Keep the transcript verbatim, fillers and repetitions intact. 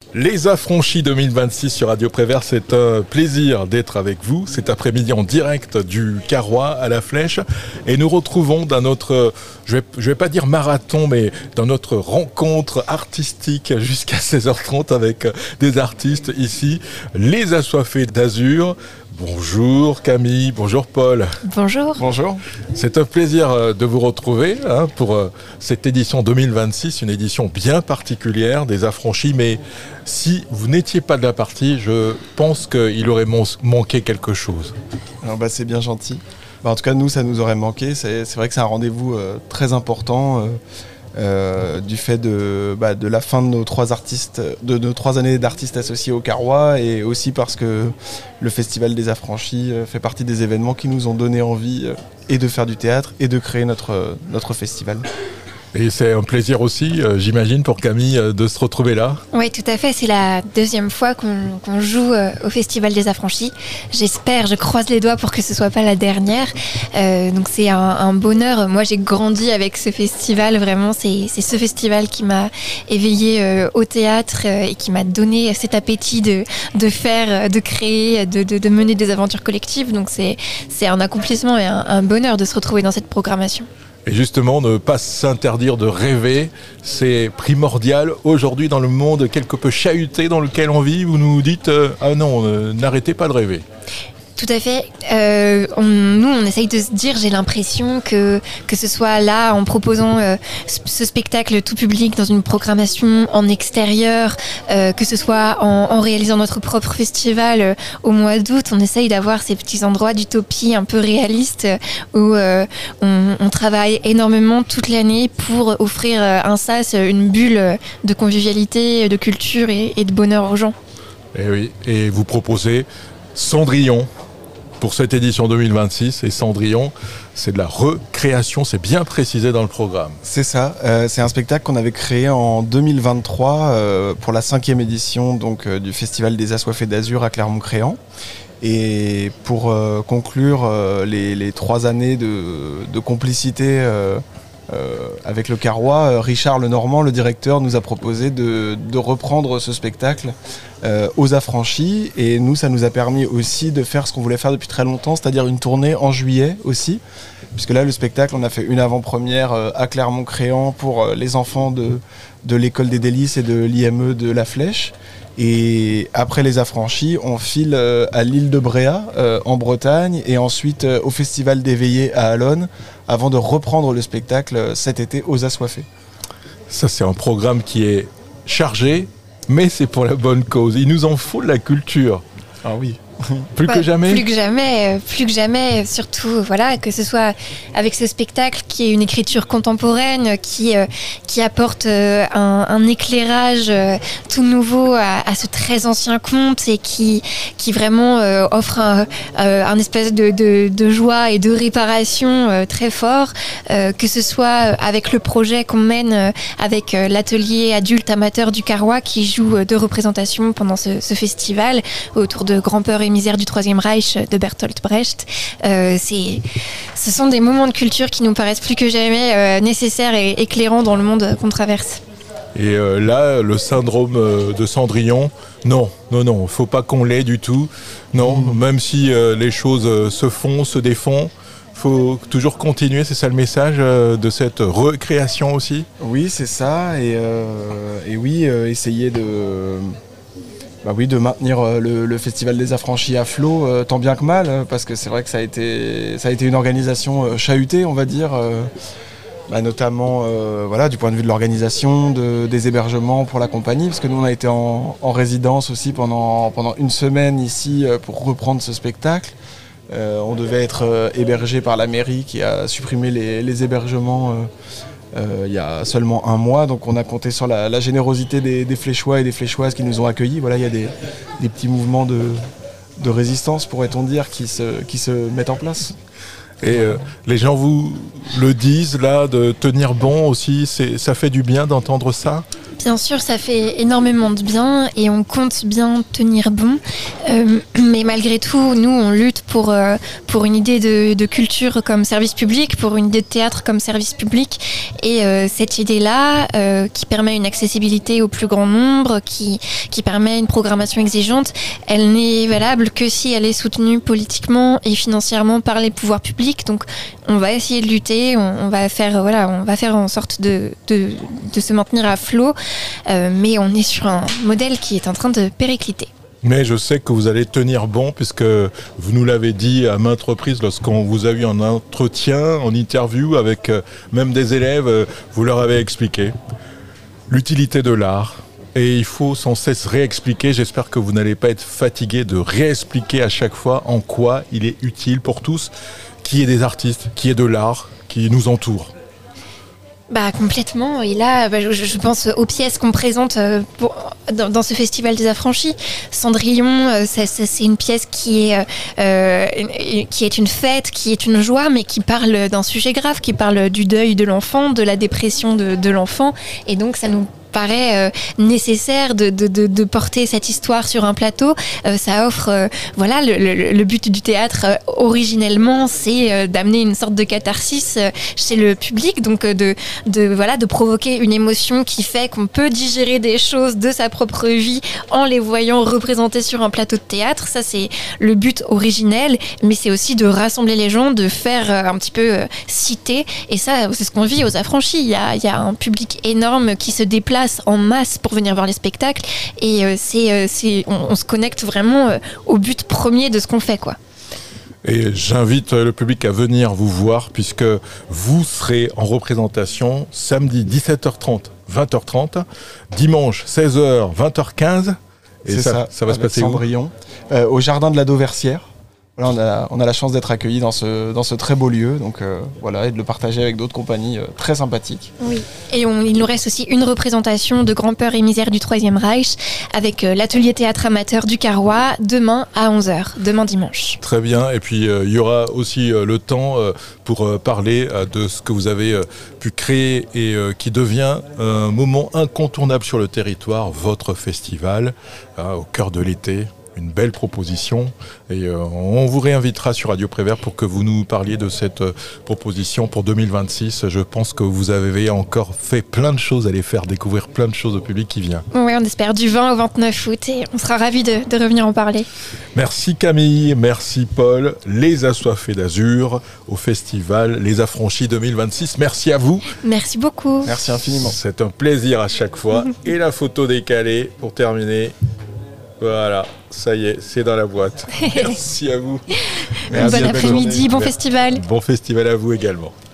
Les Affranchis deux mille vingt-six sur Radio Prévert, c'est un plaisir d'être avec vous cet après-midi en direct du Carrois à la Flèche. Et nous retrouvons dans notre, je vais, je vais pas dire marathon, mais dans notre rencontre artistique jusqu'à seize heures trente avec des artistes ici, les Assoiffés d'Azur. Bonjour Camille, bonjour Paul. Bonjour. Bonjour. C'est un plaisir de vous retrouver hein, pour cette édition deux mille vingt-six, une édition bien particulière des Affranchis. Mais si vous n'étiez pas de la partie, je pense qu'il aurait manqué quelque chose. Alors bah, c'est bien gentil. Bah, en tout cas, nous, ça nous aurait manqué. C'est, c'est vrai que c'est un rendez-vous euh, très important. Euh, Euh, du fait de, bah, de la fin de nos trois artistes, de nos trois années d'artistes associés au Carrois, et aussi parce que le Festival des Affranchis euh, fait partie des événements qui nous ont donné envie euh, et de faire du théâtre et de créer notre, notre festival. Et c'est un plaisir aussi, euh, j'imagine, pour Camille euh, de se retrouver là. Oui, tout à fait. C'est la deuxième fois qu'on, qu'on joue euh, au Festival des Affranchis. J'espère, je croise les doigts pour que ce soit pas la dernière. Euh, donc c'est un, un bonheur. Moi, j'ai grandi avec ce festival. Vraiment, c'est, c'est ce festival qui m'a éveillée euh, au théâtre euh, et qui m'a donné cet appétit de, de faire, de créer, de, de, de mener des aventures collectives. Donc c'est, c'est un accomplissement et un, un bonheur de se retrouver dans cette programmation. Et justement, ne pas s'interdire de rêver, c'est primordial aujourd'hui dans le monde quelque peu chahuté dans lequel on vit. Vous nous dites euh, « Ah non, euh, n'arrêtez pas de rêver ». Tout à fait. Euh, on, nous, on essaye de se dire, j'ai l'impression que que ce soit là, en proposant euh, ce spectacle tout public dans une programmation en extérieur, euh, que ce soit en, en réalisant notre propre festival euh, au mois d'août, on essaye d'avoir ces petits endroits d'utopie un peu réalistes euh, où euh, on, on travaille énormément toute l'année pour offrir euh, un sas, une bulle de convivialité, de culture et, et de bonheur aux gens. Et oui, et vous proposez Cendrillon pour cette édition deux mille vingt-six, et Cendrillon, c'est de la recréation, c'est bien précisé dans le programme. C'est ça, euh, c'est un spectacle qu'on avait créé en deux mille vingt-trois euh, pour la cinquième édition donc, euh, du Festival des Assoiffés d'Azur à Clermont-Créant. Et pour euh, conclure euh, les, les trois années de, de complicité euh, euh, avec le Carrois, euh, Richard Lenormand, le directeur, nous a proposé de, de reprendre ce spectacle euh, aux Affranchis. Et nous, ça nous a permis aussi de faire ce qu'on voulait faire depuis très longtemps, c'est-à-dire une tournée en juillet aussi. Puisque là, le spectacle, on a fait une avant-première euh, à Clermont-Créant pour euh, les enfants de, de l'École des Délices et de l'I M E de La Flèche. Et après les Affranchis, on file euh, à l'île de Bréa, euh, en Bretagne, et ensuite euh, au Festival des Veillées à Allonne, avant de reprendre le spectacle euh, cet été aux Assoiffés. Ça, c'est un programme qui est chargé, mais c'est pour la bonne cause. Il nous en faut de la culture. Ah oui. Plus Ouais, que jamais. Plus que jamais, euh, plus que jamais, surtout, voilà, que ce soit avec ce spectacle qui est une écriture contemporaine, qui, euh, qui apporte euh, un, un éclairage euh, tout nouveau à, à ce très ancien conte et qui, qui vraiment euh, offre un, euh, un espèce de, de, de joie et de réparation euh, très fort, euh, que ce soit avec le projet qu'on mène euh, avec euh, l'atelier adulte amateur du Carrois qui joue euh, deux représentations pendant ce, ce festival autour de Grand-Peur et Misère du Troisième Reich de Bertolt Brecht. Euh, c'est, ce sont des moments de culture qui nous paraissent plus que jamais euh, nécessaires et éclairants dans le monde qu'on traverse. Et euh, là, le syndrome euh, de Cendrillon, non, non, non, faut pas qu'on l'ait du tout. Non, mmh. Même si euh, les choses euh, se font, se défont, faut toujours continuer, c'est ça le message euh, de cette recréation aussi ? Oui, c'est ça, et, euh, et oui, euh, essayer de... Bah oui, de maintenir euh, le, le Festival des Affranchis à flot, euh, tant bien que mal, euh, parce que c'est vrai que ça a été, ça a été une organisation euh, chahutée, on va dire, euh, bah notamment euh, voilà, du point de vue de l'organisation, de, des hébergements pour la compagnie, parce que nous on a été en, en résidence aussi pendant, pendant une semaine ici euh, pour reprendre ce spectacle. Euh, on devait être euh, hébergé par la mairie qui a supprimé les, les hébergements euh, Euh, il y a seulement un mois, donc on a compté sur la, la générosité des, des Fléchois et des Fléchoises qui nous ont accueillis. Voilà, il y a des, des petits mouvements de, de résistance, pourrait-on dire, qui se, qui se mettent en place. Et euh, les gens vous le disent là, de tenir bon aussi, c'est, ça fait du bien d'entendre ça. Bien sûr, ça fait énormément de bien et on compte bien tenir bon. Euh, mais malgré tout, nous, on lutte pour, euh, pour une idée de, de culture comme service public, pour une idée de théâtre comme service public. Et euh, cette idée-là, euh, qui permet une accessibilité au plus grand nombre, qui, qui permet une programmation exigeante, elle n'est valable que si elle est soutenue politiquement et financièrement par les pouvoirs publics. Donc, on va essayer de lutter, on, on va faire, voilà, on va faire en sorte de, de, de se maintenir à flot. Euh, mais on est sur un modèle qui est en train de péricliter. Mais je sais que vous allez tenir bon, puisque vous nous l'avez dit à maintes reprises lorsqu'on vous a eu en entretien, en interview avec euh, même des élèves, euh, vous leur avez expliqué l'utilité de l'art. Et il faut sans cesse réexpliquer. J'espère que vous n'allez pas être fatigué de réexpliquer à chaque fois en quoi il est utile pour tous, qui est des artistes, qui est de l'art, qui nous entoure. Bah complètement. Et là, bah, je, je pense aux pièces qu'on présente euh, pour, dans, dans ce festival des Affranchis. Cendrillon, euh, c'est, c'est une pièce qui est euh, qui est une fête, qui est une joie, mais qui parle d'un sujet grave, qui parle du deuil de l'enfant, de la dépression de, de l'enfant. Et donc, ça nous paraît euh, nécessaire de, de, de, de porter cette histoire sur un plateau. Euh, ça offre, euh, voilà, le, le, le but du théâtre euh, originellement, c'est euh, d'amener une sorte de catharsis euh, chez le public, donc euh, de, de, voilà, de provoquer une émotion qui fait qu'on peut digérer des choses de sa propre vie en les voyant représentées sur un plateau de théâtre. Ça, c'est le but originel, mais c'est aussi de rassembler les gens, de faire euh, un petit peu euh, citer. Et ça, c'est ce qu'on vit aux Affranchis. Il y a, il y a un public énorme qui se déplace en masse pour venir voir les spectacles et euh, c'est, euh, c'est, on, on se connecte vraiment euh, au but premier de ce qu'on fait, quoi. Et j'invite le public à venir vous voir puisque vous serez en représentation samedi dix-sept heures trente, vingt heures trente, dimanche seize heures, vingt heures quinze. Et c'est ça, ça, ça va se passer Cendrillon, euh, au jardin de la Dauversière. Voilà, on a, on a la chance d'être accueillis dans ce, dans ce très beau lieu, donc euh, voilà, et de le partager avec d'autres compagnies euh, très sympathiques. Oui, et on, il nous reste aussi une représentation de Grand-Peur et Misère du Troisième Reich avec euh, l'atelier théâtre amateur du Carrois demain à onze heures, demain dimanche. Très bien, et puis euh, il y aura aussi euh, le temps euh, pour euh, parler euh, de ce que vous avez euh, pu créer et euh, qui devient un moment incontournable sur le territoire, votre festival, euh, au cœur de l'été. Une belle proposition et euh, on vous réinvitera sur Radio Prévert pour que vous nous parliez de cette euh, proposition pour deux mille vingt-six. Je pense que vous avez encore fait plein de choses, allez faire découvrir plein de choses au public qui vient. Oui, on espère du vingt au vingt-neuf août et on sera ravis de, de revenir en parler. Merci Camille, merci Paul, les Assoiffés d'Azur au festival Les Affranchis deux mille vingt-six. Merci à vous. Merci beaucoup. Merci infiniment. C'est un plaisir à chaque fois. Et la photo décalée pour terminer. Voilà, ça y est, c'est dans la boîte. Merci à vous. Bon après-midi, bon festival. Bon festival à vous également.